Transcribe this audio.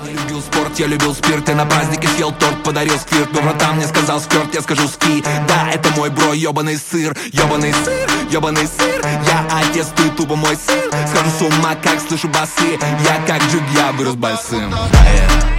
Любил спорт, я любил спирт, и на празднике съел торт, подарил сквирт. Но братан мне сказал скёрт, я скажу ски. Да, это мой бро, ёбаный сыр, ёбаный сыр, ёбаный сыр. Я отец, ты тупо мой сын. Схожу с ума, как слышу басы. Я как джиг, я вырос большим.